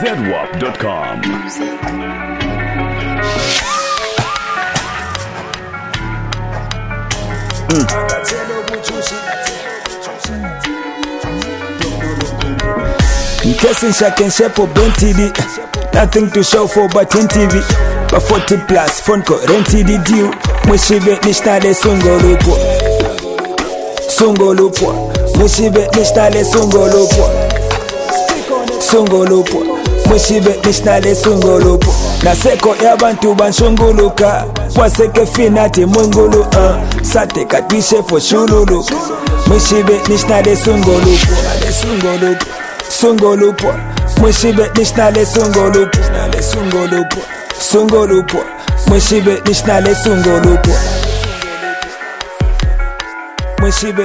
zedwap.com. Kissing shack and shape of Ben TD. Nothing to show for but in TV. But 40 plus phone call rent TD due. Mushibe nishtale sungolupo. Sungolupo. Mushibe nishtale sungolupo. Sungolupo. Mushibe nishtale sungolupo. Naseko yabantu banshunguluka. Waseke finati mungulu. Sate katwishe for shululu. Mushibe nishtale sungolupo. Sungolupo. Sungolupo, mushibe nishnale sungolupo, sungolupo, sungolupo, mushibe nishnale sungolupo, mushibe.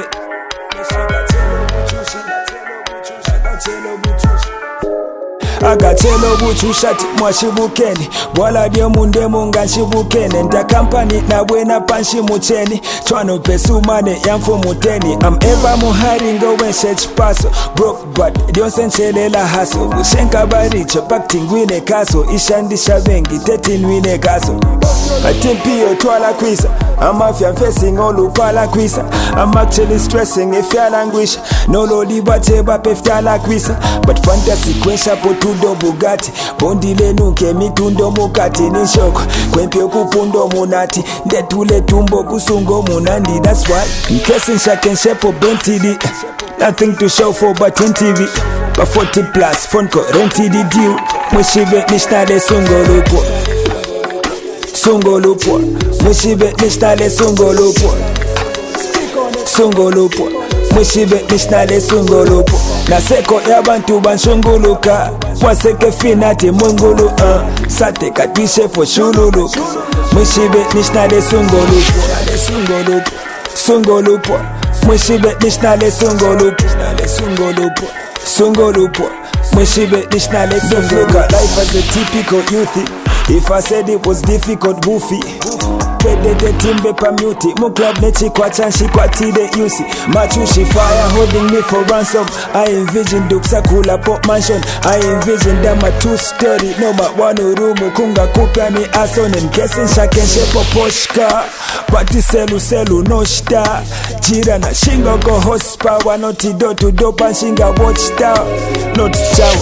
Agatelo buchushati mwashibukeni Wala dio munde munga nshibukeni Nta kampani na wena panshi mucheni Chwano pesu mane yamfu muteni I'm ever muhari ngo wenshech paso Broke but dion senchelela haso Ushenka baricho pak tingwine kaso Ishandisha vengi teti nwine kaso Atimpio twala kwisa I'm facing all upala kwisa I'm actually stressing if you're languish No lodi bateba peftala kwisa But fantasy kwensha potudo Bugatti Bondile nuke mitundo mukati nishoko Kwempyo kupundo munati Ndetule tumbo kusungo munandi That's why Nkesi nshake nshepo Ben TD. Nothing to show for but in TV. But 40 plus phone call rent TD due. Mushibe nishtale sungolupo. Sungolupo. Mushibe nishtale sungolupo. Sungolupo. Mushibe nishnale sungolupo. Naseko yabantu banshunguluka. Waseke finati mungulu. Sate katwishe for shululu. Mushibe nishnale sungolupo. Sungolupo. Sungolupo. Mushibe nishnale sungolupo. Sungolupo. Sungolupo. Mushibe nishnale sungolupo. Life as a typical youthie. If I said it was difficult, goofy. Pedete timbe pa muti. Mu club nechi kwa chanshi kwa tide yusi. Machushi fire holding me for ransom. I envision duksa kula pop mansion. I envision dama 2-story. No ma wano rumu kunga kupya ni ason. Nkesi nshaken shepo poshka. Pati selu no shita. Jira na shingo go horsepower. Noti do to do panshinga watch tower. Not chow.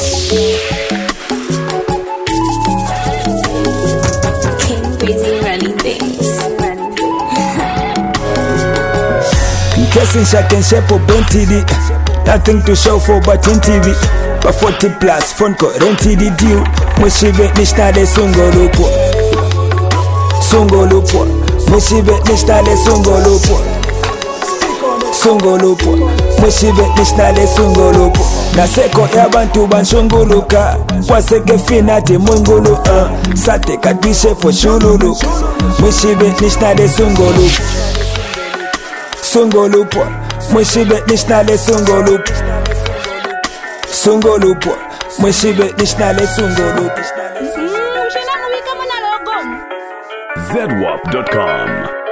Kissing shack and shape of Ben TD. Nothing to show for but in TV. But 40 plus phone call rent TD due. Mushibe nishtale sungolupo. Sungolupo. Mushibe nishtale sungolupo. Sungolupo. Mushibe nishtale sungolupo. Naseko yabantu banshunguluka. Waseke finati mungulu. Sate katwishe for shululu. Mushibe nishtale sungolupo. Sungolupo, mushibe nishnale sungolupo. Sungolupo, mushibe nishnale sungolupo. zedwap.com.